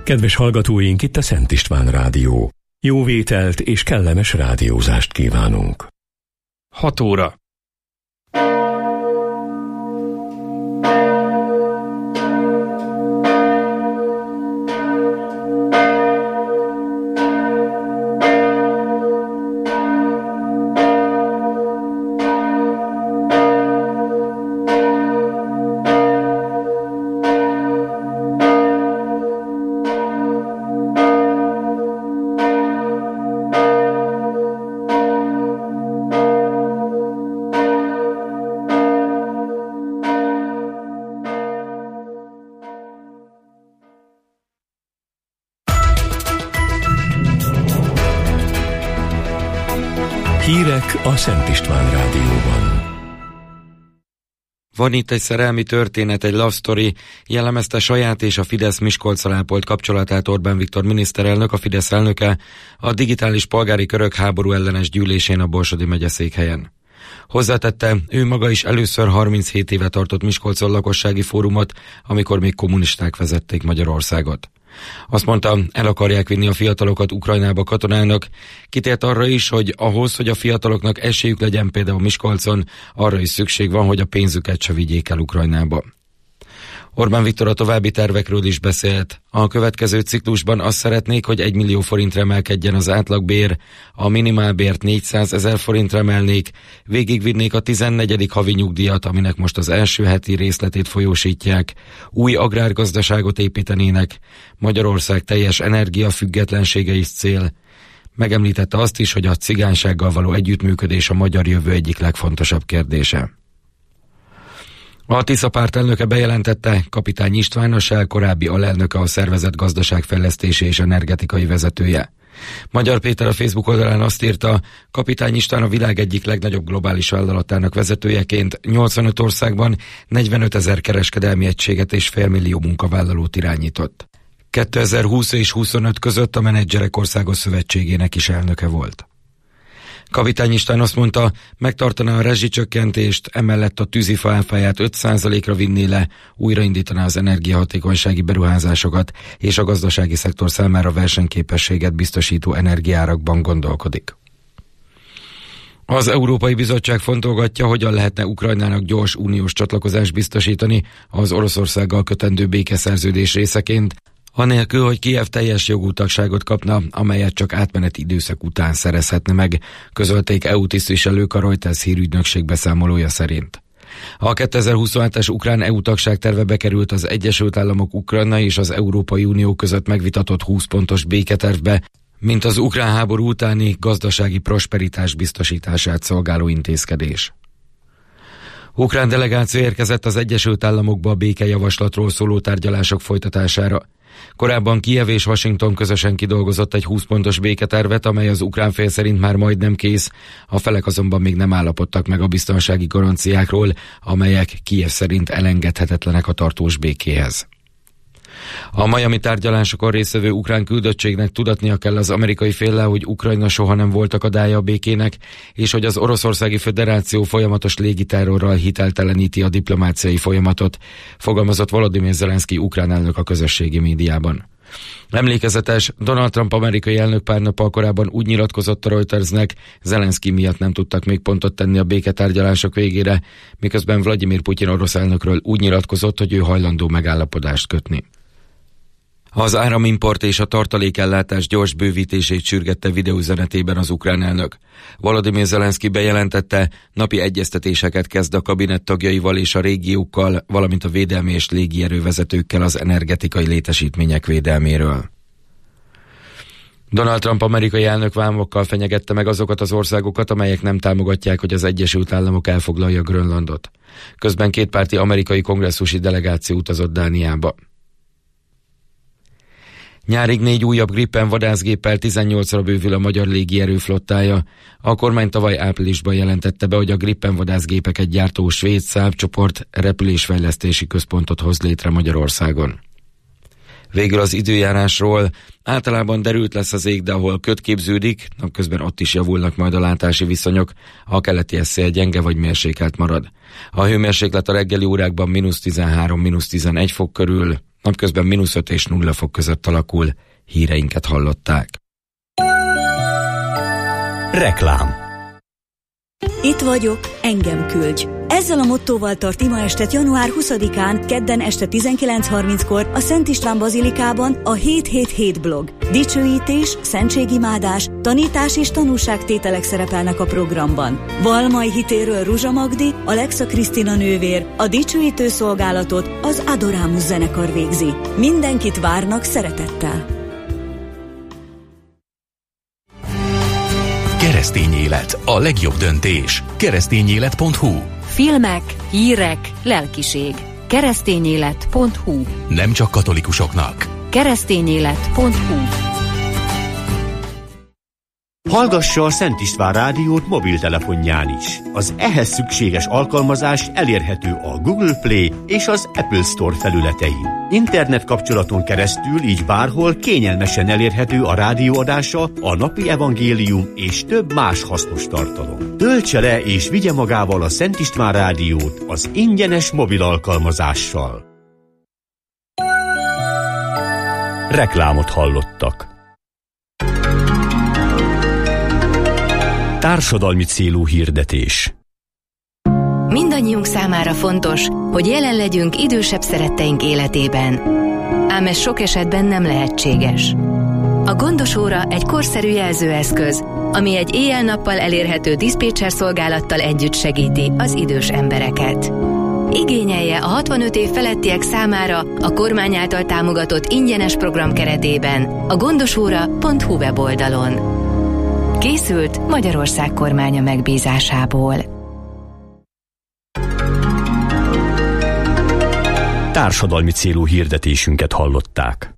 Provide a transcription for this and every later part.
Kedves hallgatóink, itt a Szent István Rádió. Jó vételt és kellemes rádiózást kívánunk. 6 óra. Hírek a Szent István Rádióban. Van itt egy szerelmi történet, egy love story, jellemezte saját és a Fidesz Miskolccal ápolt kapcsolatát Orbán Viktor miniszterelnök, a Fidesz elnöke a digitális polgári körök háború ellenes gyűlésén a Borsodi megyeszékhelyen. Hozzátette, ő maga is először 37 éve tartott Miskolcon lakossági fórumot, amikor még kommunisták vezették Magyarországot. Azt mondta, el akarják vinni a fiatalokat Ukrajnába katonának, kitért arra is, hogy ahhoz, hogy a fiataloknak esélyük legyen például Miskolcon, arra is szükség van, hogy a pénzüket se vigyék el Ukrajnába. Orbán Viktor a további tervekről is beszélt. A következő ciklusban azt szeretnék, hogy 1 millió forintra emelkedjen az átlagbér, a minimálbért 400 000 forintra emelnék, végigvinnék a 14. havi nyugdíjat, aminek most az első heti részletét folyósítják, új agrárgazdaságot építenének, Magyarország teljes energiafüggetlensége is cél. Megemlítette azt is, hogy a cigánysággal való együttműködés a magyar jövő egyik legfontosabb kérdése. A Tisza párt elnöke bejelentette, Kapitány István, a Shell korábbi alelnöke, a szervezet gazdaságfejlesztési és energetikai vezetője. Magyar Péter a Facebook oldalán azt írta, Kapitány István a világ egyik legnagyobb globális vállalatának vezetőjeként 85 országban 45 000 kereskedelmi egységet és félmillió munkavállalót irányított. 2020 és 25 között a Menedzserek Országos Szövetségének is elnöke volt. Kapitány István azt mondta, megtartaná a rezsicsökkentést, emellett a tűzifa áfáját 5%-ra vinné le, újraindítaná az energiahatékonysági beruházásokat, és a gazdasági szektor számára versenyképességet biztosító energiárakban gondolkodik. Az Európai Bizottság fontolgatja, hogyan lehetne Ukrajnának gyors uniós csatlakozást biztosítani az Oroszországgal kötendő békeszerződés részeként, anélkül, hogy Kijev teljes jogú tagságot kapna, amelyet csak átmeneti időszak után szerezhetne meg, közölték EU tisztviselők a Reuters hírügynökség beszámolója szerint. A 2027-es ukrán EU tagság terve bekerült az Egyesült Államok, Ukrajna és az Európai Unió között megvitatott 20 pontos béketervbe, mint az ukrán háború utáni gazdasági prosperitás biztosítását szolgáló intézkedés. Ukrán delegáció érkezett az Egyesült Államokba a békejavaslatról szóló tárgyalások folytatására. Korábban Kijev és Washington közösen kidolgozott egy 20 pontos béketervet, amely az ukrán fél szerint már majdnem kész, a felek azonban még nem állapodtak meg a biztonsági garanciákról, amelyek Kijev szerint elengedhetetlenek a tartós békéhez. A majami tárgyalásokon résztvevő ukrán küldöttségnek tudatnia kell az amerikai féllel, hogy Ukrajna soha nem volt akadálya a békének, és hogy az Oroszországi Föderáció folyamatos légiterrorral hitelteleníti a diplomáciai folyamatot, fogalmazott Volodymyr Zelenszky ukrán elnök a közösségi médiában. Emlékezetes, Donald Trump amerikai elnök pár nappal korábban úgy nyilatkozott a Reutersnek, Zelenszky miatt nem tudtak még pontot tenni a béketárgyalások végére, miközben Vladimir Putyin orosz elnökről úgy nyilatkozott, hogy ő hajlandó megállapodást kötni. Az áramimport és a tartalékellátás gyors bővítését sürgette videóüzenetében az ukrán elnök. Volodymyr Zelenszky bejelentette, napi egyeztetéseket kezd a kabinett tagjaival és a régiókkal, valamint a védelmi és légierővezetőkkel az energetikai létesítmények védelméről. Donald Trump amerikai elnök vámokkal fenyegette meg azokat az országokat, amelyek nem támogatják, hogy az Egyesült Államok elfoglalja Grönlandot. Közben kétpárti amerikai kongresszusi delegáció utazott Dániába. Nyárig 4 újabb Gripen vadászgéppel 18-ra bővül a magyar légierő flottája. A kormány tavaly áprilisban jelentette be, hogy a Gripen vadászgépeket gyártó svéd Saab csoport repülésfejlesztési központot hoz létre Magyarországon. Végül az időjárásról. Általában derült lesz az ég, de ahol köd képződik, napközben ott is javulnak majd a látási viszonyok, a keleti szél gyenge vagy mérsékelt marad. A hőmérséklet a reggeli órákban -13–11 fok körül, napközben -5 és 0 fok között alakul. Híreinket hallották. Reklám. Itt vagyok, engem küldj. Ezzel a mottóval tart ima estet január 20-án, kedden este 19:30-kor a Szent István Bazilikában a 777 blog. Dicsőítés, szentségimádás, tanítás és tanúságtételek szerepelnek a programban. Valmai hitéről Ruzsa Magdi, Alexa Krisztina nővér, a dicsőítő szolgálatot az Adorámus zenekar végzi. Mindenkit várnak szeretettel. Keresztény élet, a legjobb döntés. Keresztényélet.hu. Filmek, hírek, lelkiség. Keresztényélet.hu. Nem csak katolikusoknak. Keresztényélet.hu. Hallgassa a Szent István Rádiót mobiltelefonján is. Az ehhez szükséges alkalmazás elérhető a Google Play és az Apple Store felületein. Internet kapcsolaton keresztül így bárhol kényelmesen elérhető a rádióadása, a napi evangélium és több más hasznos tartalom. Töltse le és vigye magával a Szent István Rádiót az ingyenes mobil alkalmazással. Reklámot hallottak. Társadalmi célú hirdetés. Mindannyiunk számára fontos, hogy jelen legyünk idősebb szeretteink életében. Ám ez sok esetben nem lehetséges. A Gondos Óra egy korszerű jelzőeszköz, ami egy éjjel-nappal elérhető diszpécser szolgálattal együtt segíti az idős embereket. Igényelje a 65 év felettiek számára a kormány által támogatott ingyenes program keretében a gondosóra.hu weboldalon. Készült Magyarország kormánya megbízásából. Társadalmi célú hirdetésünket hallották.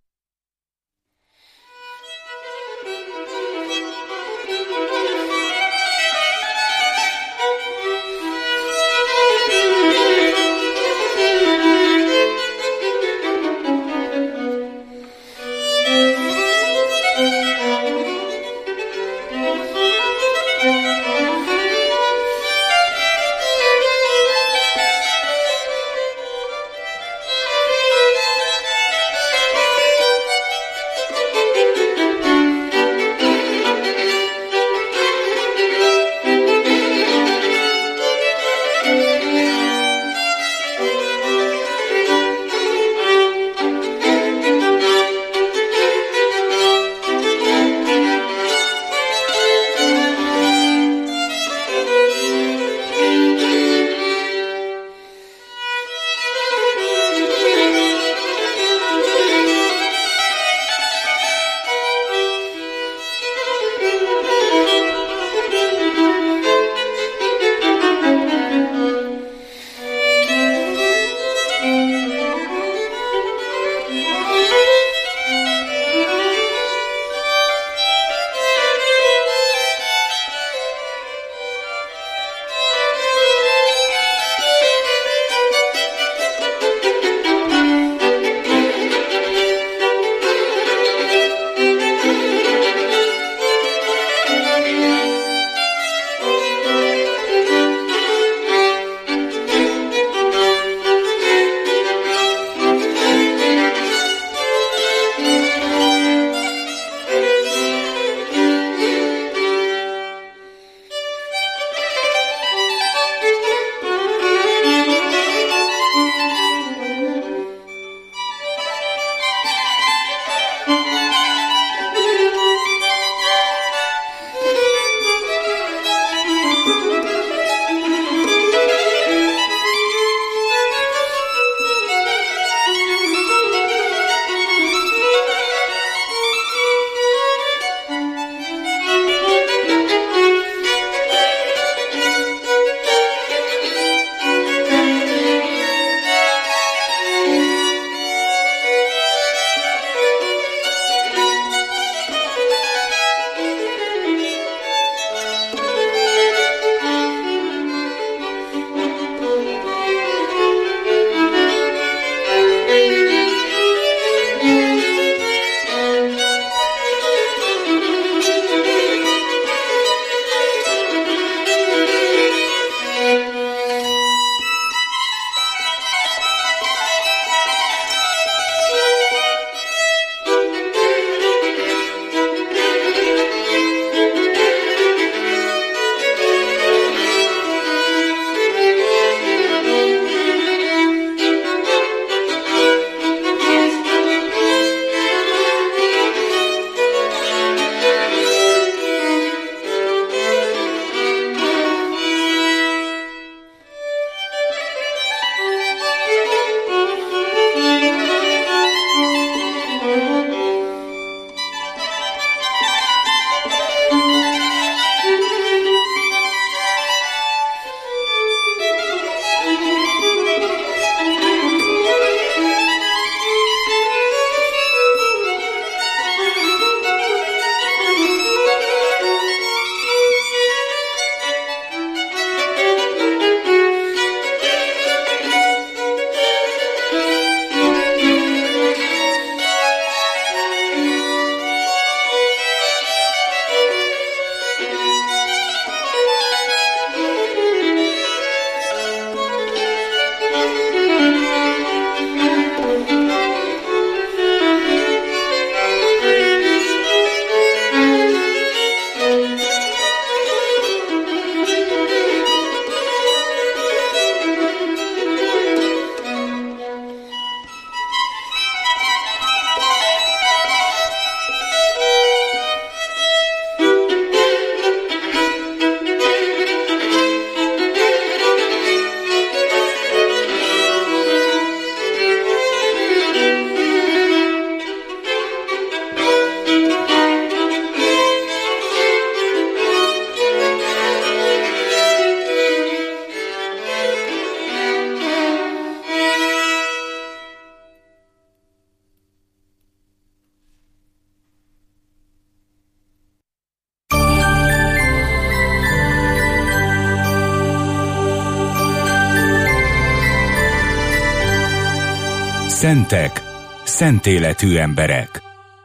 Szentek, szentéletű emberek.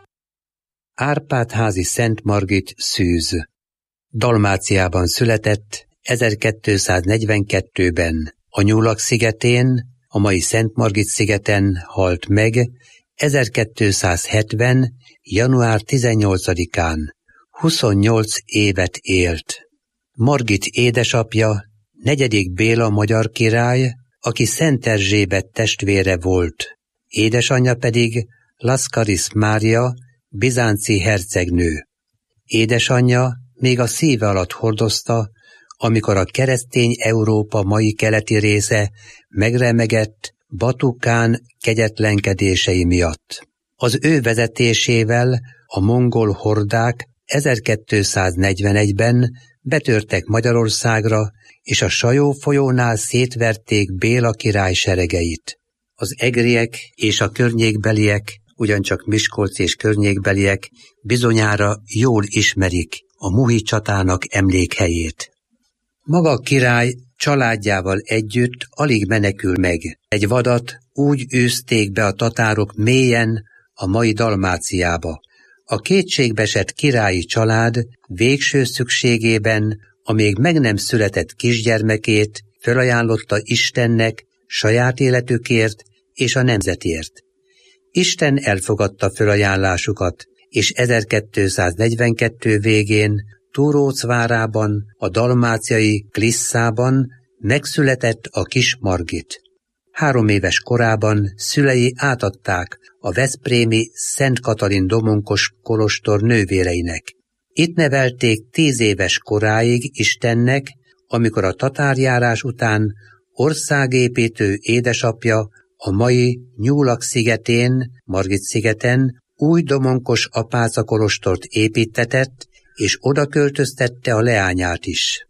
Árpád-házi Szent Margit Szűz. Dalmáciában született 1242-ben. A Nyulak-szigetén, a mai Szent Margit-szigeten halt meg 1270. január 18-án. 28 évet élt. Margit édesapja, 4. Béla magyar király, aki Szent Erzsébet testvére volt. Édesanyja pedig Laszkaris Mária, bizánci hercegnő. Édesanyja még a szíve alatt hordozta, amikor a keresztény Európa mai keleti része megremegett Batu kán kegyetlenkedései miatt. Az ő vezetésével a mongol hordák 1241-ben betörtek Magyarországra, és a Sajó folyónál szétverték Béla király seregeit. Az egriek és a környékbeliek, ugyancsak Miskolc és környékbeliek bizonyára jól ismerik a Muhi csatának emlékhelyét. Maga a király családjával együtt alig menekül meg. Egy vadat úgy űzték be a tatárok mélyen a mai Dalmáciába. A kétségbeesett királyi család végső szükségében a még meg nem született kisgyermekét felajánlotta Istennek saját életükért és a nemzetért. Isten elfogadta felajánlásukat, és 1242 végén Túróc várában, a dalmáciai Klisszában megszületett a kis Margit. 3 éves korában szülei átadták a veszprémi Szent Katalin domonkos kolostor nővéreinek. Itt nevelték 10 éves koráig Istennek, amikor a tatárjárás után országépítő édesapja a mai Nyulak-szigetén, Margit-szigeten új domonkos apáca kolostort építtetett, és oda költöztette a leányát is.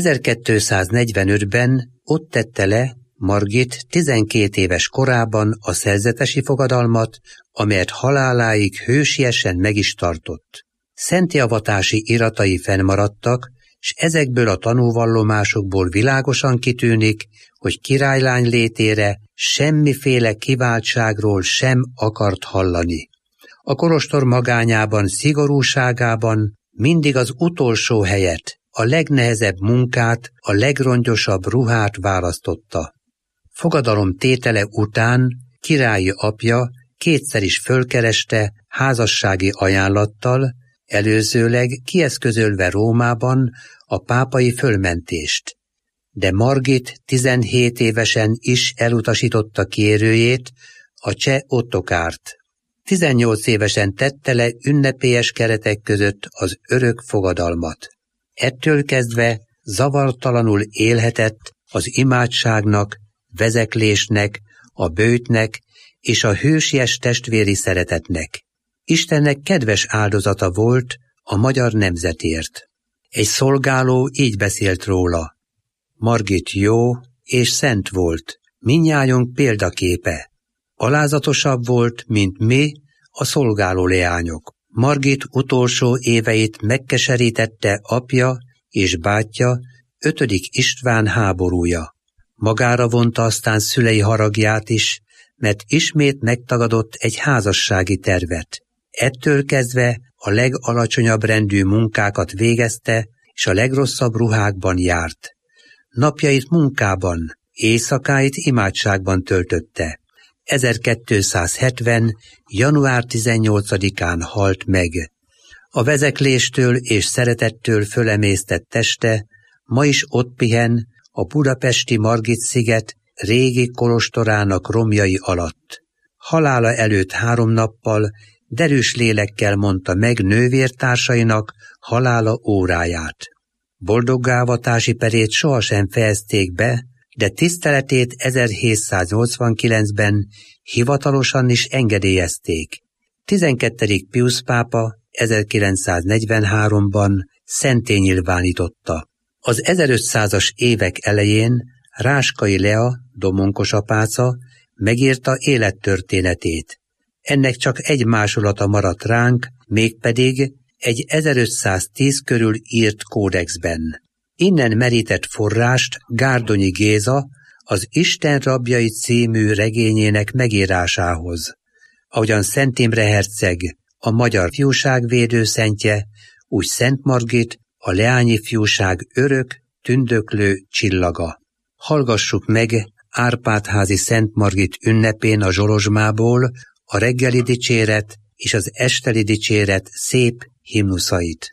1245-ben ott tette le Margit 12 éves korában a szerzetesi fogadalmat, amelyet haláláig hősiesen meg is tartott. Szentjavatási iratai fennmaradtak, s ezekből a tanúvallomásokból világosan kitűnik, hogy királylány létére semmiféle kiváltságról sem akart hallani. A kolostor magányában, szigorúságában mindig az utolsó helyet, a legnehezebb munkát, a legrongyosabb ruhát választotta. Fogadalom tétele után királyi apja kétszer is fölkereste házassági ajánlattal, előzőleg kieszközölve Rómában a pápai fölmentést. De Margit 17 évesen is elutasította kérőjét, a cseh Ottokárt. 18 évesen tette le ünnepélyes keretek között az örök fogadalmat. Ettől kezdve zavartalanul élhetett az imádságnak, vezeklésnek, a böjtnek és a hősies testvéri szeretetnek. Istennek kedves áldozata volt a magyar nemzetért. Egy szolgáló így beszélt róla: Margit jó és szent volt, mindnyájunk példaképe. Alázatosabb volt, mint mi, a szolgáló leányok. Margit utolsó éveit megkeserítette apja és bátyja, 5. István háborúja. Magára vonta aztán szülei haragját is, mert ismét megtagadott egy házassági tervet. Ettől kezdve a legalacsonyabb rendű munkákat végezte, és a legrosszabb ruhákban járt. Napjait munkában, éjszakáit imádságban töltötte. 1270. január 18-án halt meg. A vezekléstől és szeretettől fölemésztett teste ma is ott pihen a budapesti Margit-sziget régi kolostorának romjai alatt. Halála előtt 3 nappal derűs lélekkel mondta meg nővértársainak halála óráját. Boldoggávatási perét sohasem fejezték be, de tiszteletét 1789-ben hivatalosan is engedélyezték. 12. Piusz pápa 1943-ban szentté nyilvánította. Az 1500-as évek elején Ráskai Lea, domonkos apáca, megírta élettörténetét. Ennek csak egy másolata maradt ránk, mégpedig egy 1510 körül írt kódexben. Innen merített forrást Gárdonyi Géza az Isten rabjai című regényének megírásához. Ahogyan Szent Imre herceg, a magyar fiúság védőszentje, úgy Szent Margit, a leányi fiúság örök, tündöklő csillaga. Hallgassuk meg Árpád-házi Szent Margit ünnepén a Zsolozsmából a reggeli dicséret és az esteli dicséret szép himnuszait.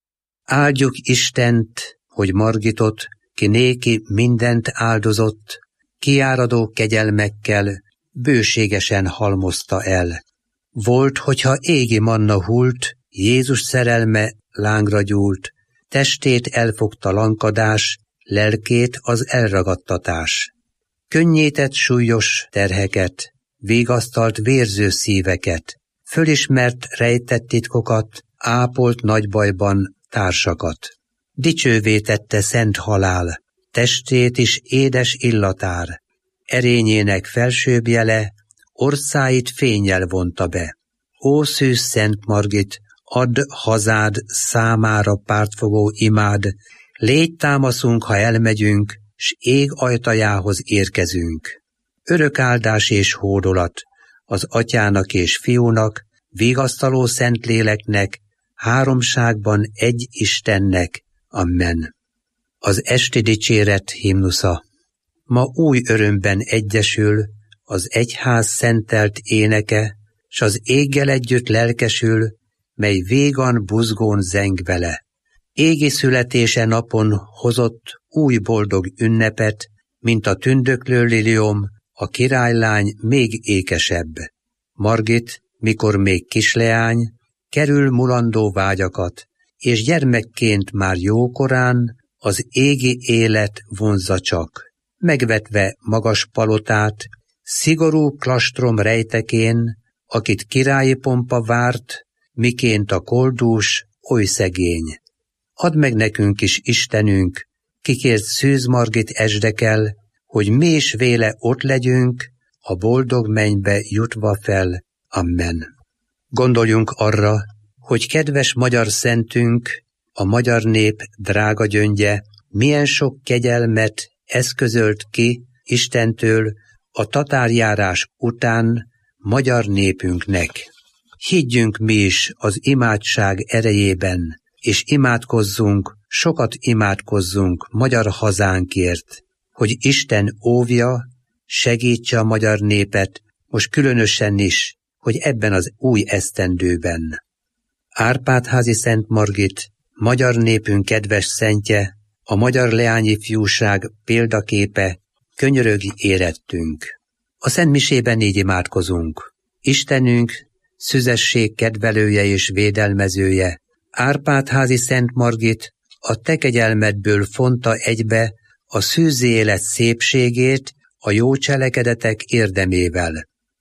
Áldjuk Istent, hogy Margitot, ki néki mindent áldozott, kiáradó kegyelmekkel bőségesen halmozta el. Volt, hogyha égi manna hult, Jézus szerelme lángra gyúlt, testét elfogta lankadás, lelkét az elragadtatás. Könnyített súlyos terheket, vigasztalt vérző szíveket, fölismert rejtett titkokat, ápolt nagy bajban társakat. Dicsővé tette szent halál, testét is édes illatár, erényének felsőbb jele, orcáit fénnyel vonta be. Ó szűz Szent Margit, add hazád számára pártfogó imád, légy támaszunk, ha elmegyünk, s ég ajtajához érkezünk. Örök áldás és hódolat az Atyának és Fiúnak, vigasztaló Szentléleknek, háromságban egy Istennek. Amen. Az esti dicséret himnusza. Ma új örömben egyesül az egyház szentelt éneke, s az éggel együtt lelkesül, mely végan buzgón zeng vele. Égi születése napon hozott új boldog ünnepet, mint a tündöklő liliom, a királylány még ékesebb. Margit, mikor még kisleány, kerül mulandó vágyakat, és gyermekként már jókorán az égi élet vonzza csak. Megvetve magas palotát, szigorú klastrom rejtekén, akit királyi pompa várt, miként a koldús, oly szegény. Add meg nekünk is, Istenünk, kikért Szűz Margit esdekel, hogy mi is véle ott legyünk, a boldog mennybe jutva fel. Amen. Gondoljunk arra, hogy kedves magyar szentünk, a magyar nép drága gyöngye, milyen sok kegyelmet eszközölt ki Istentől a tatárjárás után magyar népünknek. Higgyünk mi is az imádság erejében, és imádkozzunk, sokat imádkozzunk magyar hazánkért, hogy Isten óvja, segítse a magyar népet, most különösen is, hogy ebben az új esztendőben. Árpád-házi Szent Margit, magyar népünk kedves szentje, a magyar leányi fiúság példaképe, könyörögi érettünk. A Szent Misében így imádkozunk. Istenünk, szüzesség kedvelője és védelmezője, Árpád-házi Szent Margit, a te kegyelmedből fonta egybe a szűz élet szépségét a jó cselekedetek érdemével.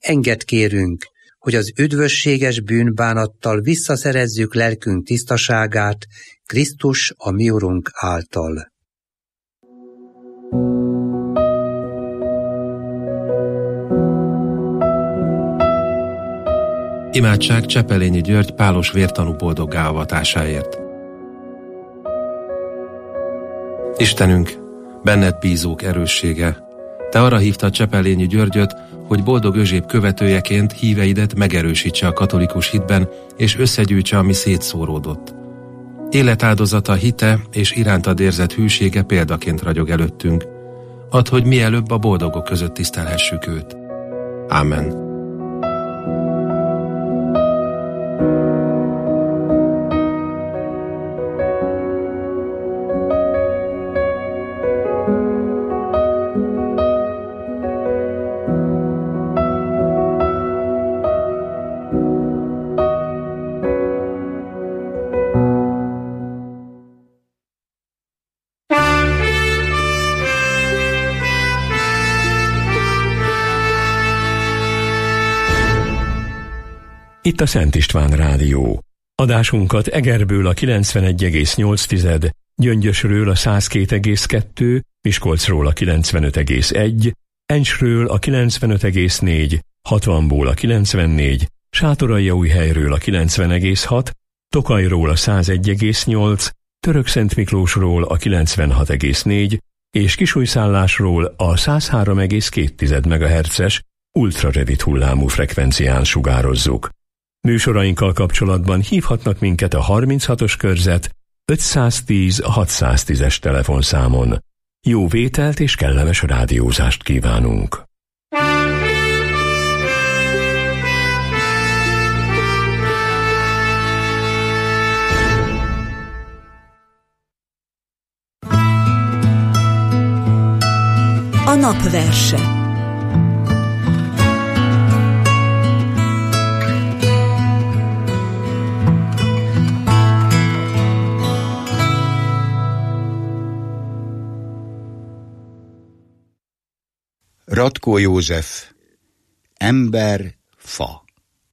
engedd kérünk, hogy az üdvösséges bűnbánattal visszaszerezzük lelkünk tisztaságát Krisztus a mi Urunk által. Imádság Csepelényi György pálos vértanú boldoggá avatásáért. Istenünk, benned bízók erőssége, te arra hívtad Csepelényi Györgyöt, hogy boldog Özséb követőjeként híveidet megerősítse a katolikus hitben, és összegyűjtse, ami szétszóródott. Életáldozata, hite és irántad érzett hűsége példaként ragyog előttünk. Add, hogy mielőbb a boldogok között tisztelhessük őt. Ámen. Itt a Szent István Rádió. Adásunkat Egerből a 91,8, Gyöngyösről a 102,2, Miskolcról a 95,1, Encsről a 95,4, Hatvanból a 94, Sátoraljaújhelyről a 90,6, Tokajról a 101,8, Törökszentmiklósról a 96,4 és Kisújszállásról a 103,2 MHz-es ultrarövid hullámú frekvencián sugározzuk. Műsorainkkal kapcsolatban hívhatnak minket a 36-os körzet 510-610-es telefonszámon. Jó vételt és kellemes rádiózást kívánunk! A napverse. Ratkó József, ember, fa.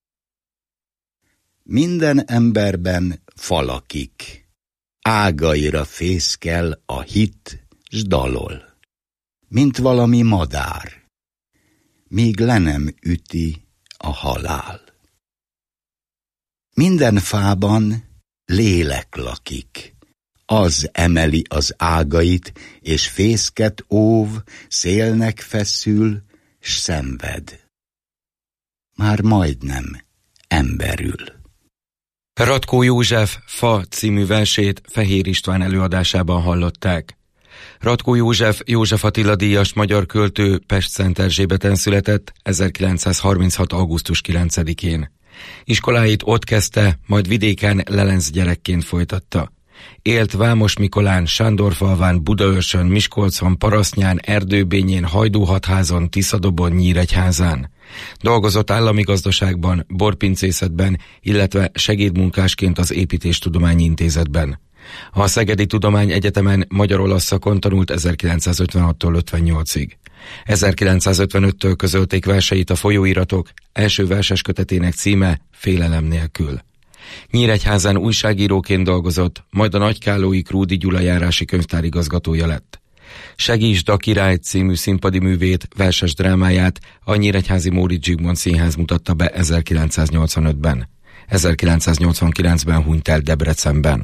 Minden emberben fa lakik, ágaira fészkel a hit s dalol, mint valami madár, míg le nem üti a halál. Minden fában lélek lakik, az emeli az ágait, és fészket óv, szélnek feszül, s szenved. Már majdnem emberül. Ratkó József Fa című versét Fehér István előadásában hallották. Ratkó József József Attila díjas magyar költő Pest-Szent-Erzsébeten született 1936. augusztus 9-én. Iskoláit ott kezdte, majd vidéken lelenc gyerekként folytatta. Élt Vámos-Mikolán, Sándorfalván, Budaörsön, Miskolcon, Parasztnyán, Erdőbényén, Hajdúhatházon, Tiszadobon, Nyíregyházán. Dolgozott állami gazdaságban, borpincészetben, illetve segédmunkásként az Építéstudományi Intézetben. A Szegedi Tudományegyetemen magyar-olasz szakon tanult 1956-tól 58-ig. 1955-től közölték verseit a Folyóiratok, első verses kötetének címe Félelem nélkül. Nyíregyházán újságíróként dolgozott, majd a Nagykállói Krúdy Gyula járási könyvtár igazgatója lett. Segítsd a király című színpadi művét, verses drámáját a Nyíregyházi Móricz Zsigmond Színház mutatta be 1985-ben. 1989-ben hunyt el Debrecenben.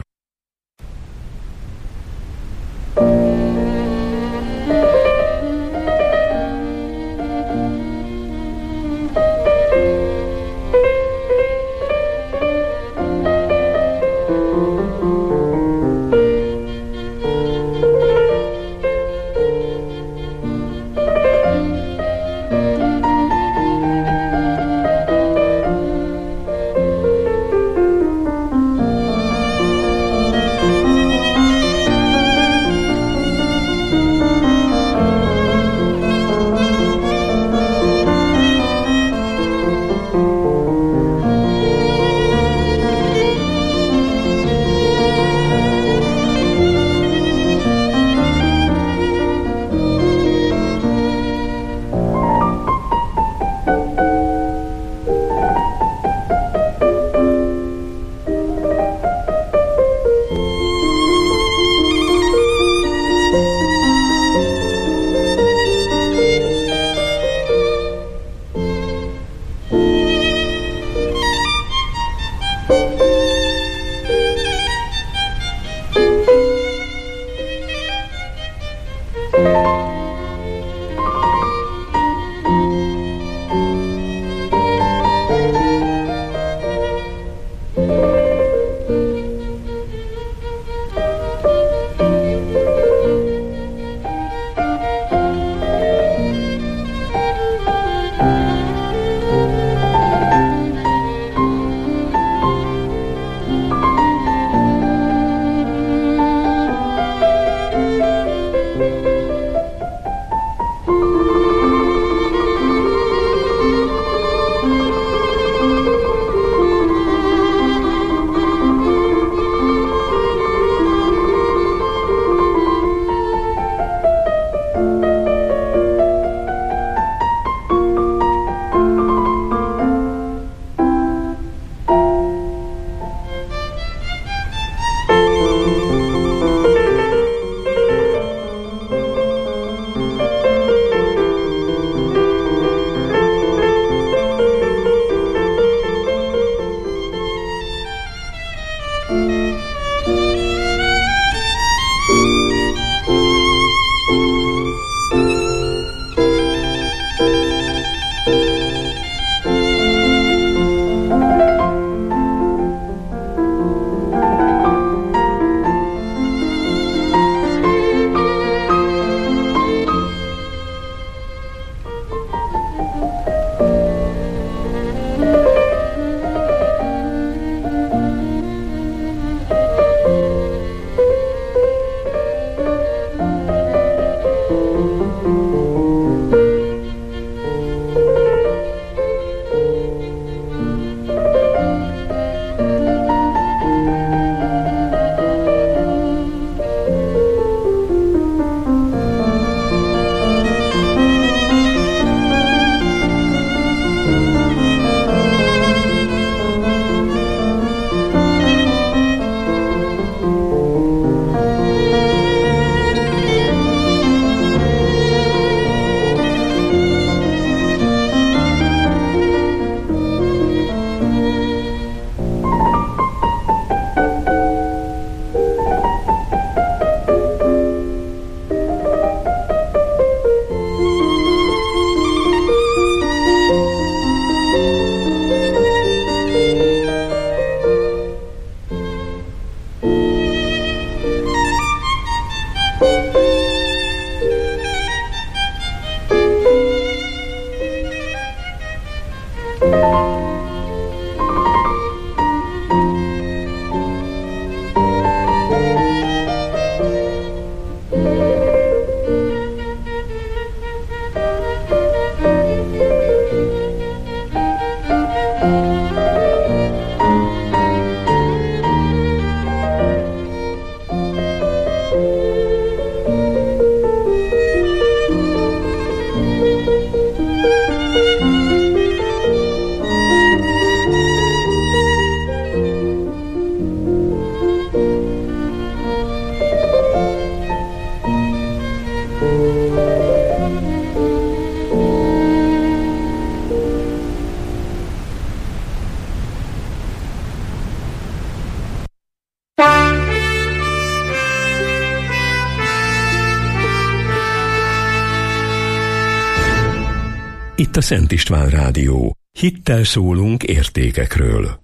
itt a Szent István Rádió. Hittel szólunk értékekről.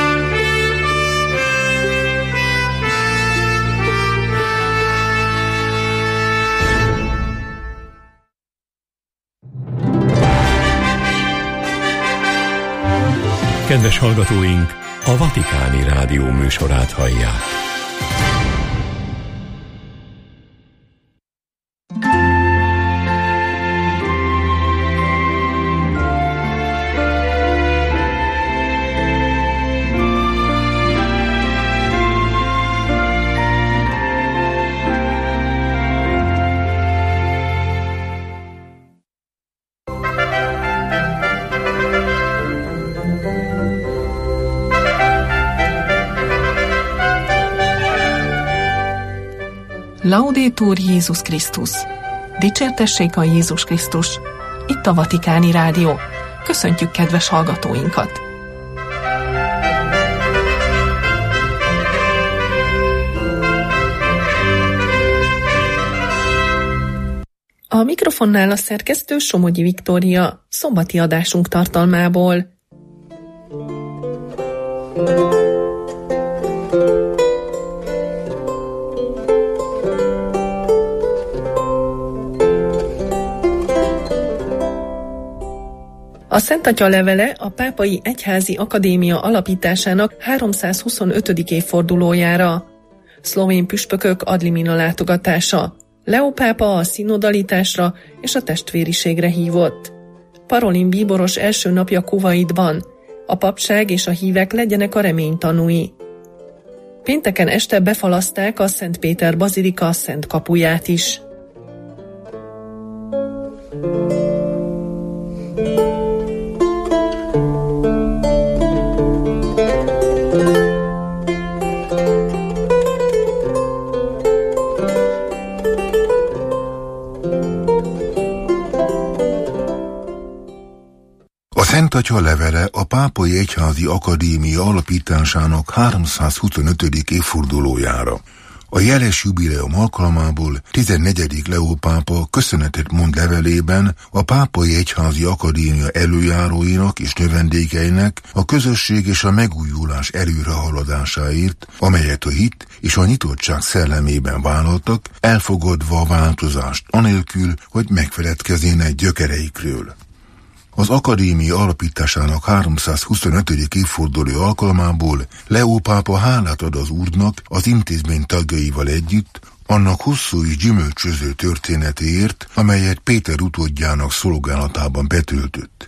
Kedves hallgatóink, a Vatikáni Rádió műsorát hallják. Laudetur Jézus Krisztus! Dicsértessék a Jézus Krisztus! Itt a Vatikáni Rádió. Köszöntjük kedves hallgatóinkat! A mikrofonnál a szerkesztő Somogyi Viktória, szombati adásunk tartalmából. A Szent Atya levele a Pápai Egyházi Akadémia alapításának 325. évfordulójára. Szlovén püspökök ad limina látogatása. Leó pápa a szinodalitásra és a testvériségre hívott. Parolin bíboros első napja Kuvaitban. A papság és a hívek legyenek a remény tanúi. Pénteken este befalaszták a Szent Péter bazilika szent kapuját is. Szent Atya levele a Pápai Egyházi Akadémia alapításának 325. évfordulójára. A jeles jubileum alkalmából 14. Leó pápa köszönetet mond levelében a Pápai Egyházi Akadémia előjáróinak és növendékeinek a közösség és a megújulás előrehaladásáért, amelyet a hit és a nyitottság szellemében vállaltak, elfogadva a változást, anélkül, hogy megfeledkeznének gyökereikről. Az akadémia alapításának 325. évforduló alkalmából Leó pápa hálát ad az Úrnak az intézmény tagjaival együtt, annak hosszú és gyümölcsöző történetéért, amelyet Péter utódjának szolgálatában betöltött.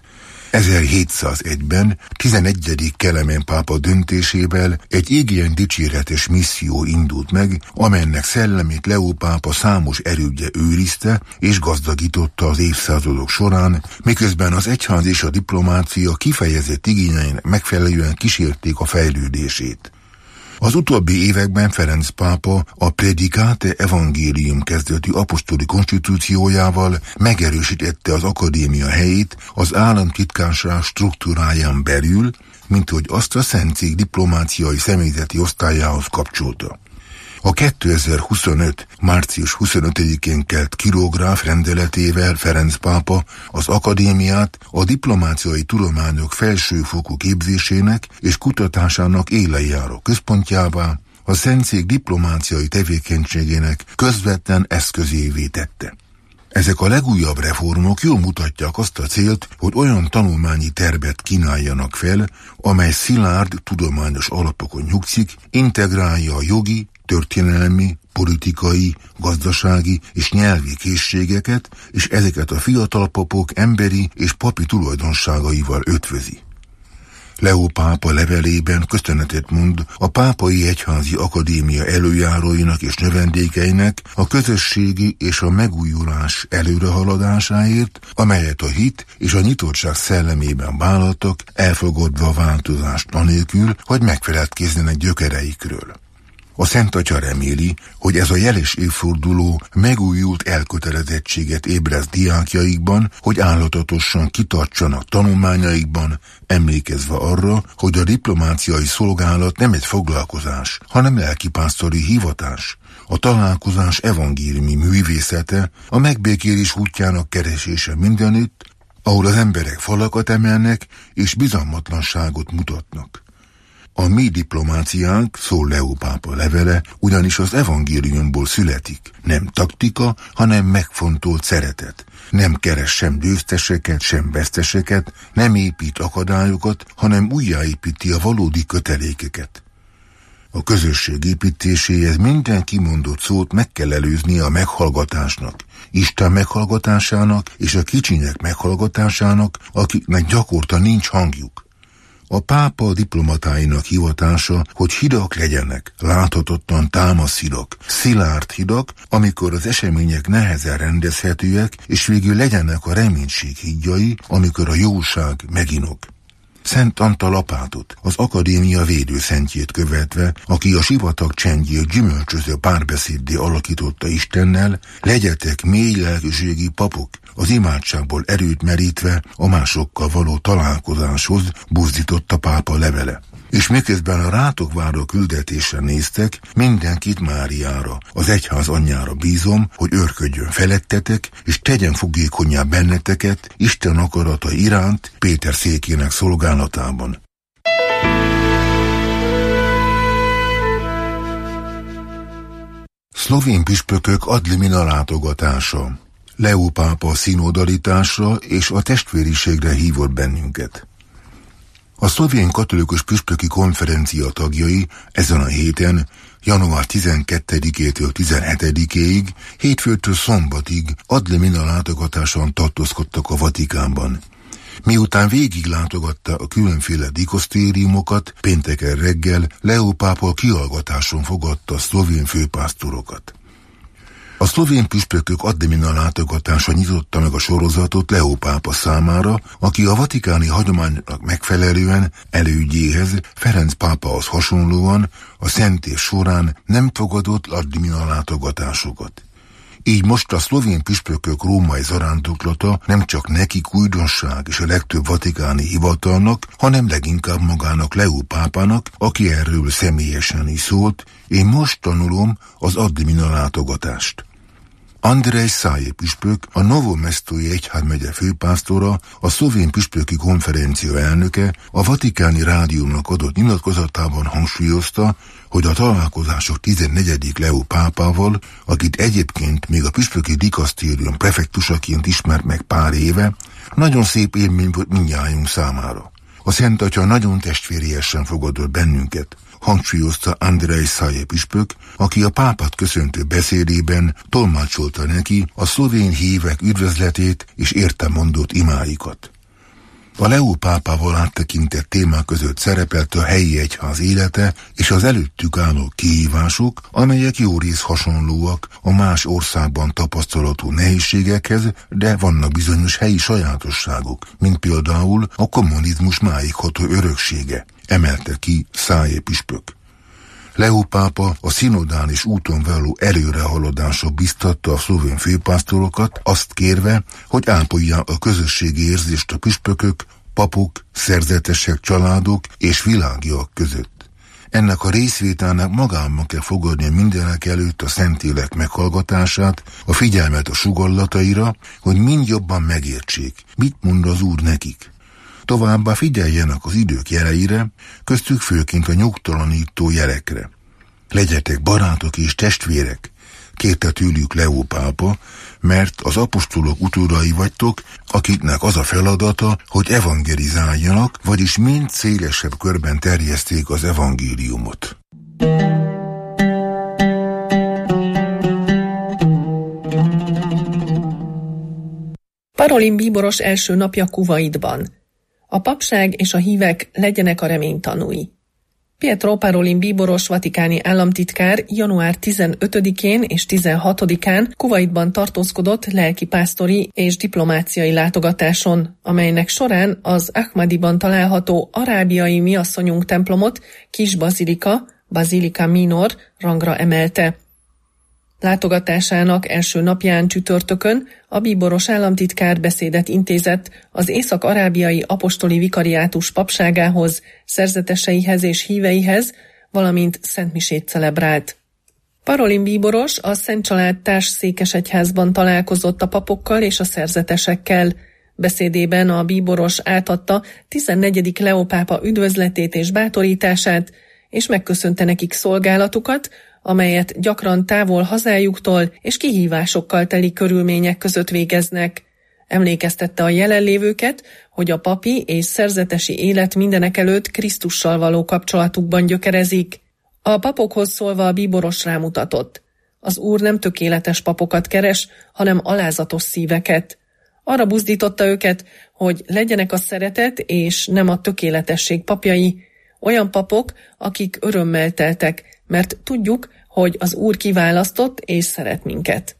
1701-ben 11. Kelemen pápa döntésével egy igen dicséretes misszió indult meg, amelynek szellemét Leó pápa számos erődje őrizte és gazdagította az évszázadok során, miközben az egyház és a diplomácia kifejezett igényeinek megfelelően kísérték a fejlődését. Az utóbbi években Ferenc pápa a Predicate Evangelium kezdetű apostoli konstitúciójával megerősítette az akadémia helyét az államtitkárság struktúráján belül, mint hogy azt a Szentszék diplomáciai személyzeti osztályához kapcsolta. A 2025. március 25-én kelt kirográf rendeletével Ferenc pápa az akadémiát a diplomáciai tudományok felsőfokú képzésének és kutatásának élejáró központjává, a Szentszék diplomáciai tevékenységének közvetlen eszközévé tette. Ezek a legújabb reformok jól mutatják azt a célt, hogy olyan tanulmányi tervet kínáljanak fel, amely szilárd tudományos alapokon nyugszik, integrálja a jogi, történelmi, politikai, gazdasági és nyelvi készségeket, és ezeket a fiatal papok emberi és papi tulajdonságaival ötvözi. Leó pápa levelében köszönetet mond a Pápai Egyházi Akadémia előjáróinak és növendékeinek a közösségi és a megújulás előrehaladásáért, amelyet a hit és a nyitottság szellemében vállaltak, elfogadva a változást anélkül, hogy megfeledkezzenek gyökereikről. A Szent Atya reméli, hogy ez a jeles évforduló megújult elkötelezettséget ébreszt diákjaikban, hogy állatatosan kitartsanak tanulmányaikban, emlékezve arra, hogy a diplomáciai szolgálat nem egy foglalkozás, hanem lelkipásztori hivatás. A találkozás evangéliumi művészete, a megbékélés útjának keresése mindenütt, ahol az emberek falakat emelnek és bizalmatlanságot mutatnak. A mi diplomáciánk, szól Leó pápa levele, ugyanis az evangéliumból születik. Nem taktika, hanem megfontolt szeretet. Nem keres sem győzteseket, sem veszteseket, nem épít akadályokat, hanem újjáépíti a valódi kötelékeket. A közösség építéséhez minden kimondott szót meg kell előznie a meghallgatásnak, Isten meghallgatásának és a kicsinyek meghallgatásának, akiknek gyakorta nincs hangjuk. A pápa diplomatáinak hivatása, hogy hidak legyenek, láthatatlan támaszhidak, szilárd hidak, amikor az események nehezen rendezhetőek, és végül legyenek a reménység hídjai, amikor a jóság meginog. Szent Antal apátot, az akadémia védőszentjét követve, aki a sivatag csendjét gyümölcsöző párbeszéddé alakította Istennel, legyetek mély lelkűségi papok, az imádságból erőt merítve a másokkal való találkozáshoz buzdította pápa levele. És miközben a rátok váró küldetésre néztek, mindenkit Máriára, az egyház anyjára bízom, hogy őrködjön felettetek, és tegyen fogékonnyá benneteket Isten akarata iránt Péter székének szolgálatában. Szlovén püspökök ad limina látogatása. Leó pápa a szinodalitásra és a testvériségre hívott bennünket. A szlovén katolikus püspöki konferencia tagjai ezen a héten, január 12-től 17-ig, hétfőtől szombatig ad limina látogatáson tartózkodtak a Vatikánban. Miután végig látogatta a különféle dikosztériumokat, pénteken reggel Leó pápa kihallgatáson fogadta a szlovén főpásztorokat. A szlovén püspökök ad limina látogatása nyitotta meg a sorozatot Leó pápa számára, aki a vatikáni hagyománynak megfelelően elődjéhez, Ferenc pápahoz hasonlóan a szentés során nem fogadott ad limina látogatásokat. Így most a szlovén püspökök római zarándoklata nem csak nekik újdonság és a legtöbb vatikáni hivatalnak, hanem leginkább magának Leó pápának, aki erről személyesen is szólt: én most tanulom az ad limina látogatást. Andrej Száje püspök, a Novomesztói egyházmegye főpásztora, a szlovén püspöki konferencia elnöke a Vatikáni Rádiónak adott nyilatkozatában hangsúlyozta, hogy a találkozások 14. Leó pápával, akit egyébként még a püspöki dikasztérium prefektusaként ismert meg pár éve, nagyon szép élmény volt mindnyájunk számára. A Szent Atya nagyon testvériesen fogadott bennünket, hangsúlyozta Andrej Száje püspök, aki a pápát köszöntő beszédében tolmácsolta neki a szlovén hívek üdvözletét és érte mondott imáikat. A Leó pápával áttekintett témák között szerepelt a helyi egyház élete és az előttük álló kihívások, amelyek jórész hasonlóak a más országban tapasztalatú nehézségekhez, de vannak bizonyos helyi sajátosságok, mint például a kommunizmus máig ható öröksége, emelte ki Száje püspök. Leó pápa a szinodális úton való előrehaladásra biztatta a szlovén főpásztorokat, azt kérve, hogy ápolják a közösségi érzést a püspökök, papok, szerzetesek, családok és világiak között. Ennek a részvételnek magában kell fogadnia mindenek előtt a Szentlélek meghallgatását, a figyelmet a sugallataira, hogy mind jobban megértsék, mit mond az Úr nekik. Továbbá figyeljenek az idők jeleire, köztük főként a nyugtalanító jelekre. Legyetek barátok és testvérek, kérte tőlük Leó pápa, mert az apostolok utódai vagytok, akiknek az a feladata, hogy evangelizáljanak, vagyis mind szélesebb körben terjeszték az evangéliumot. Parolin bíboros első napja Kuvaitban. A papság és a hívek legyenek a remény tanúi. Pietro Parolin bíboros vatikáni államtitkár január 15-én és 16-án Kuvaitban tartózkodott lelkipásztori és diplomáciai látogatáson, amelynek során az Ahmadiban található arábiai miasszonyunk templomot, kis bazilika, Basilica Minor rangra emelte. Látogatásának első napján csütörtökön a bíboros államtitkár beszédet intézett az észak-arábiai apostoli vikariátus papságához, szerzeteseihez és híveihez, valamint szentmisét celebrált. Parolin bíboros a Szent Család Társ Székesegyházban találkozott a papokkal és a szerzetesekkel. Beszédében a bíboros átadta 14. Leó pápa üdvözletét és bátorítását, és megköszönte nekik szolgálatukat, amelyet gyakran távol hazájuktól és kihívásokkal teli körülmények között végeznek. Emlékeztette a jelenlévőket, hogy a papi és szerzetesi élet mindenekelőtt Krisztussal való kapcsolatukban gyökerezik. A papokhoz szólva a bíboros rámutatott. Az Úr nem tökéletes papokat keres, hanem alázatos szíveket. Arra buzdította őket, hogy legyenek a szeretet és nem a tökéletesség papjai, olyan papok, akik örömmel teltek, mert tudjuk, hogy az Úr kiválasztott és szeret minket.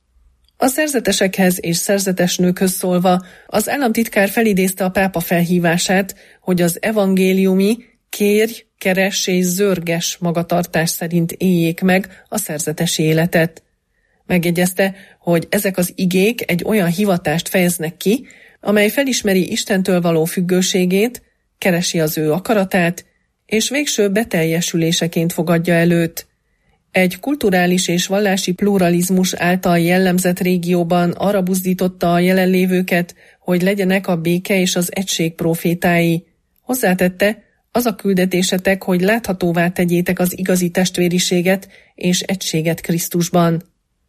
A szerzetesekhez és szerzetesnőkhöz szólva az államtitkár felidézte a pápa felhívását, hogy az evangéliumi kérj, keres és zörges magatartás szerint éljék meg a szerzetesi életet. Megjegyezte, hogy ezek az igék egy olyan hivatást fejeznek ki, amely felismeri Istentől való függőségét, keresi az ő akaratát, és végső beteljesüléseként fogadja előtt. Egy kulturális és vallási pluralizmus által jellemzett régióban arra buzdította a jelenlévőket, hogy legyenek a béke és az egység prófétái. Hozzátette, az a küldetésetek, hogy láthatóvá tegyétek az igazi testvériséget és egységet Krisztusban.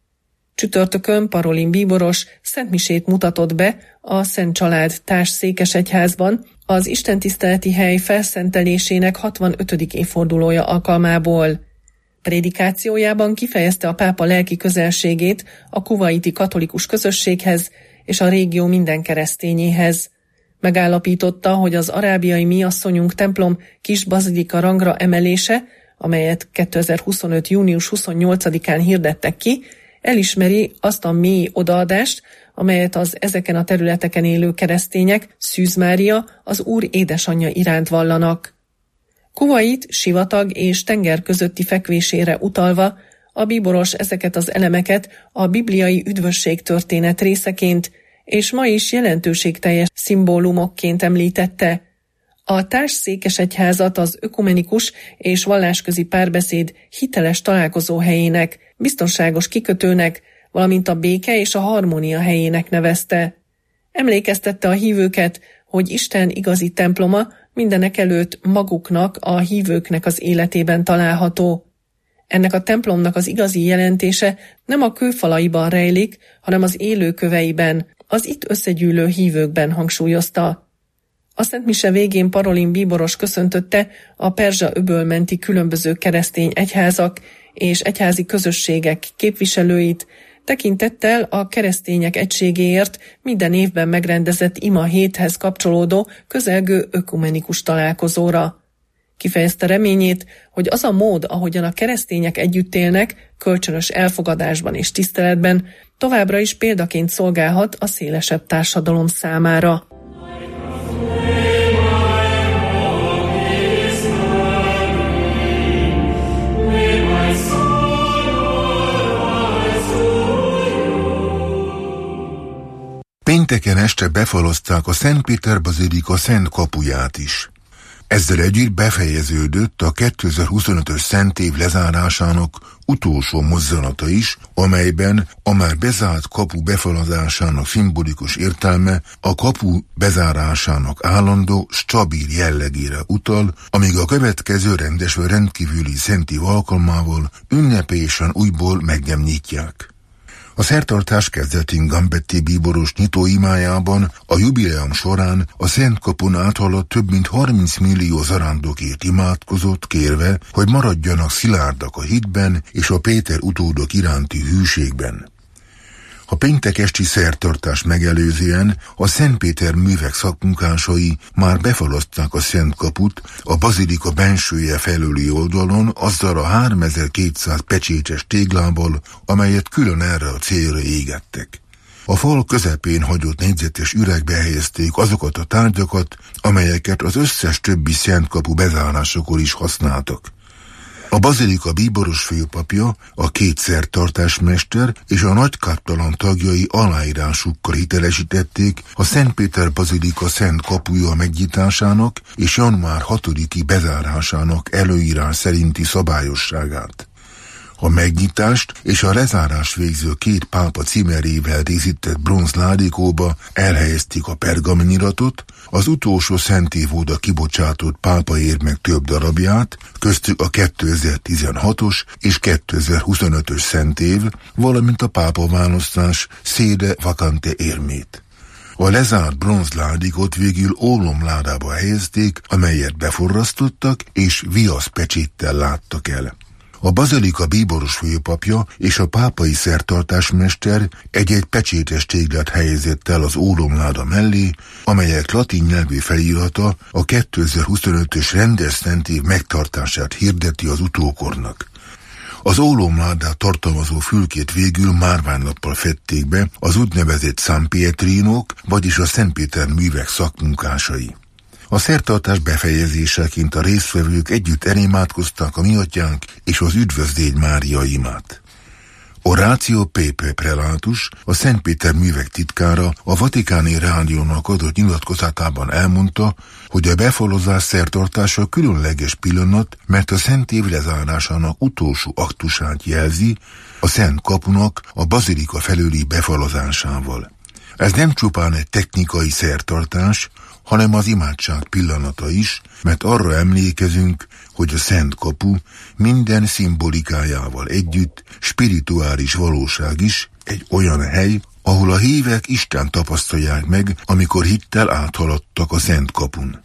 Csütörtökön Parolin bíboros szentmisét mutatott be a Szent Család Társszékesegyházban az istentiszteleti hely felszentelésének 65. évfordulója alkalmából. Prédikációjában kifejezte a pápa lelki közelségét a kuvaiti katolikus közösséghez és a régió minden keresztényéhez. Megállapította, hogy az arábiai Mi Asszonyunk templom kis bazilika rangra emelése, amelyet 2025. június 28-án hirdettek ki, elismeri azt a mély odaadást, amelyet az ezeken a területeken élő keresztények, Szűz Mária, az Úr édesanyja iránt vallanak. Kuvait, sivatag és tenger közötti fekvésére utalva, a bíboros ezeket az elemeket a bibliai üdvösség történet részeként, és ma is jelentőségteljes szimbólumokként említette. A Társszékesegyházat az ökumenikus és vallásközi párbeszéd hiteles találkozó helyének, biztonságos kikötőnek, valamint a béke és a harmónia helyének nevezte. Emlékeztette a hívőket, hogy Isten igazi temploma mindenekelőtt maguknak, a hívőknek az életében található. Ennek a templomnak az igazi jelentése nem a kőfalaiban rejlik, hanem az élő köveiben, az itt összegyűlő hívőkben, hangsúlyozta. A szentmise végén Parolin bíboros köszöntötte a Perzsa-öböl menti különböző keresztény egyházak és egyházi közösségek képviselőit, tekintettel a keresztények egységéért minden évben megrendezett ima héthez kapcsolódó közelgő ökumenikus találkozóra. Kifejezte reményét, hogy az a mód, ahogyan a keresztények együtt élnek, kölcsönös elfogadásban és tiszteletben, továbbra is példaként szolgálhat a szélesebb társadalom számára. Pénteken este befalozták a Szent Péter bazilika szent kapuját is. Ezzel együtt befejeződött a 2025-ös szentév lezárásának utolsó mozzanata is, amelyben a már bezárt kapu befalazásának szimbolikus értelme a kapu bezárásának állandó, stabil jellegére utal, amíg a következő rendes vagy rendkívüli szentév alkalmával ünnepélyesen újból meg nem nyitják. A szertartás kezdetén Gambetti bíboros nyitóimájában a jubileum során a Szent Kapun áthaladt több mint 30 millió zarándokért imádkozott, kérve, hogy maradjanak szilárdak a hitben és a Péter utódok iránti hűségben. A péntek esti szertartás megelőzően a Szent Péter művek szakmunkásai már befalozták a Szent Kaput a bazilika bensője felüli oldalon azzal a 3200 pecsétes téglával, amelyet külön erre a célra égettek. A fal közepén hagyott négyzetes üregbe helyezték azokat a tárgyakat, amelyeket az összes többi Szent Kapu bezárásakor is használtak. A bazilika bíboros főpapja, a két szertartásmester és a nagykáptalan tagjai aláírásukkal hitelesítették a Szent Péter bazilika szent kapuja megnyitásának és január 6-i bezárásának előírás szerinti szabályosságát. A megnyitást és a lezárás végző két pápa címerével díszített bronzládikóba elhelyezték a pergaminiratot, az utolsó szentévóda kibocsátott pápa érmek több darabját, köztük a 2016-os és 2025-ös szentév, valamint a pápaválasztás sede vacante érmét. A lezárt bronzládikot végül ólomládába helyezték, amelyet beforrasztottak és viaszpecséttel láttak el. A bazilika bíboros főpapja és a pápai szertartásmester egy-egy pecsétes téglát helyezett el az ólomláda mellé, amelyek latin nyelvű felirata a 2025-ös rendes szentév megtartását hirdeti az utókornak. Az ólomládát tartalmazó fülkét végül márványlappal fedték be az úgynevezett San Pietrinók, vagyis a Szentpéter művek szakmunkásai. A szertartás befejezéseként a résztvevők együtt elimádkoztak a Mi Atyánk és az Üdvözlégy Mária imát. Horácio Pepe prelátus, a Szentpéter művek titkára a Vatikáni Rádiónak adott nyilatkozatában elmondta, hogy a befalozás szertartása különleges pillanat, mert a szentév lezárásának utolsó aktusát jelzi a Szent Kapunak a bazilika felőli befalozásával. Ez nem csupán egy technikai szertartás, hanem az imádság pillanata is, mert arra emlékezünk, hogy a Szent Kapu minden szimbolikájával együtt spirituális valóság is, egy olyan hely, ahol a hívek Isten tapasztalják meg, amikor hittel áthaladtak a Szent Kapun.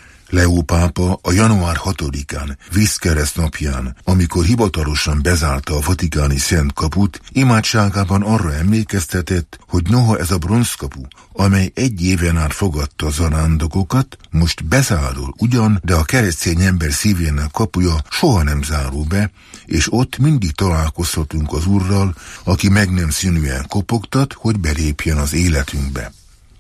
Leó pápa a január 6-án, vízkereszt napján, amikor hivatalosan bezárta a vatikáni Szent Kaput, imádságában arra emlékeztetett, hogy noha ez a bronzkapu, amely egy éven át fogadta a zarándokokat, most bezárul ugyan, de a keresztény ember szívének kapuja soha nem zárul be, és ott mindig találkozhatunk az Urral, aki meg nem színűen kopogtat, hogy belépjen az életünkbe.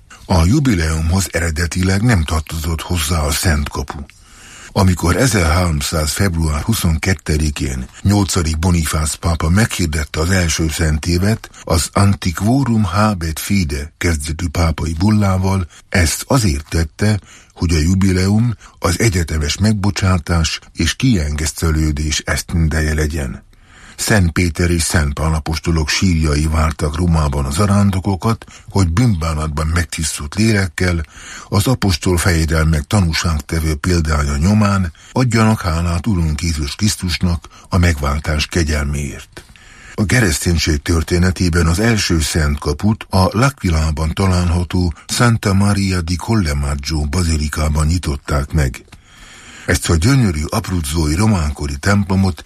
A jubileumhoz eredetileg nem tartozott hozzá a Szent Kapu. Amikor 1300. február 22-én 8. Bonifác pápa meghirdette az első szentévet, az Antiquorum habet fide kezdetű pápai bullával, ezt azért tette, hogy a jubileum az egyetemes megbocsátás és kiengesztelődés esztendeje legyen. Szent Péter és Szent Pál apostolok sírjai vártak Rómában az zarándokokat, hogy bűnbánatban megtisztult lélekkel, az apostol fejedelmek tanúságtevő példája nyomán adjanak hálát Urunk Jézus Krisztusnak a megváltás kegyelméért. A kereszténység történetében az első Szent Kaput a L'Aquilában található Santa Maria di Collemaggio bazilikában nyitották meg. Ezt a gyönyörű apruzzói románkori templomot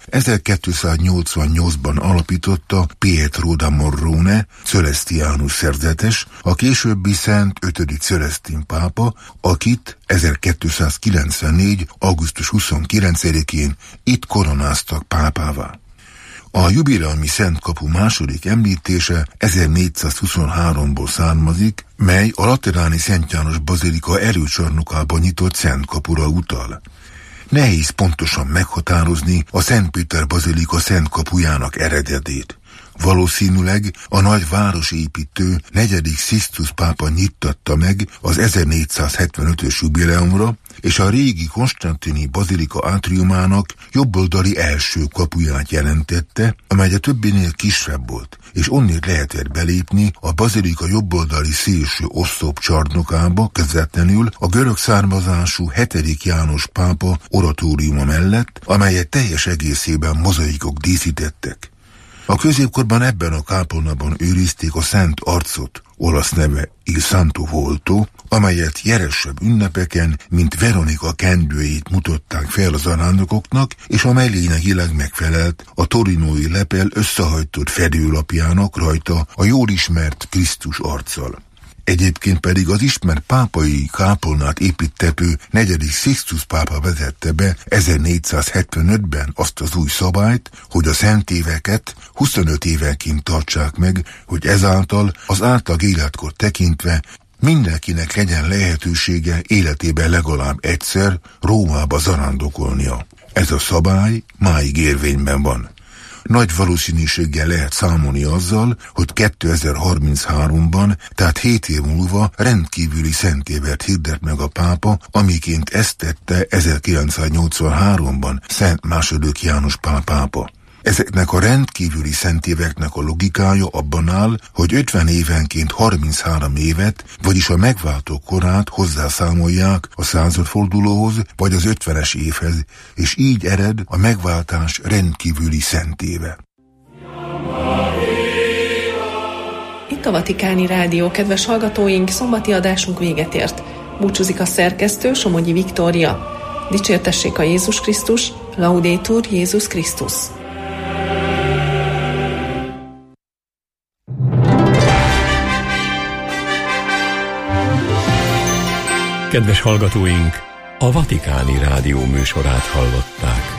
1288-ban alapította Pietro da Morrone, Celestiánus szerzetes, a későbbi Szent 5. Celesztin pápa, akit 1294. augusztus 29-én itt koronáztak pápává. A jubileumi Szent Kapu második említése 1423-ból származik, mely a lateráni Szent János bazilika előcsarnokában nyitott Szent Kapura utal. Nehéz pontosan meghatározni a Szent Péter bazilika Szent Kapujának eredetét. Valószínűleg a nagy városépítő 4. Sixtus pápa nyittatta meg az 1475-ös jubileumra, és a régi konstantini bazilika átriumának jobboldali első kapuját jelentette, amely a többinél kisebb volt, és onnét lehetett belépni a bazilika jobboldali szélső oszlop csarnokába közvetlenül a görög származású 7. János pápa oratóriuma mellett, amelyet teljes egészében mozaikok díszítettek. A középkorban ebben a kápolnában őrizték a Szent Arcot, olasz neve Il Santo Volto, amelyet jeresebb ünnepeken, mint Veronika kendőjét mutatták fel az arándokoknak, és amely lényegileg megfelelt a torinói lepel összehajtott fedőlapjának rajta a jól ismert Krisztus arccal. Egyébként pedig az ismert pápai kápolnát építtető 4. Sixtus pápa vezette be 1475-ben azt az új szabályt, hogy a szentéveket 25 évenként tartsák meg, hogy ezáltal az átlag életkor tekintve mindenkinek legyen lehetősége életében legalább egyszer Rómába zarándokolnia. Ez a szabály máig érvényben van. Nagy valószínűséggel lehet számolni azzal, hogy 2033-ban, tehát 7 év múlva rendkívüli szentévet hirdet meg a pápa, amiként ezt tette 1983-ban Szent II. János Pál pápa. Ezeknek a rendkívüli szentéveknek a logikája abban áll, hogy 50 évenként 33 évet, vagyis a megváltó korát hozzászámolják a századfordulóhoz, vagy az 50-es évhez, és így ered a megváltás rendkívüli szentéve. Itt a Vatikáni Rádió, kedves hallgatóink, szombati adásunk véget ért. Búcsúzik a szerkesztő, Somogyi Viktória. Dicsértessék a Jézus Krisztus, Laudetur Jézus Krisztus. Kedves hallgatóink, a Vatikáni Rádió műsorát hallották.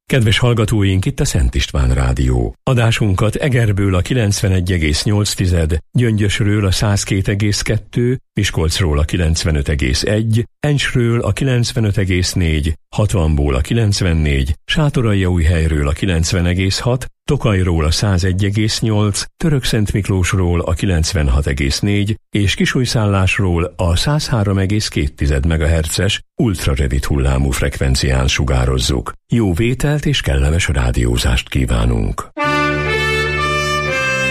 Kedves hallgatóink, itt a Szent István Rádió. Adásunkat Egerből a 91,8, Gyöngyösről a 102,2, Miskolcról a 95,1, Encsről a 95,4, Hatvanból a 94, Sátoraljaújhelyről a 90,6, Tokajról a 101,8, Törökszentmiklósról a 96,4 és Kisújszállásról a 103,2 MHz-es ultrarövid hullámú frekvencián sugározzuk. Jó vételt és kellemes rádiózást kívánunk!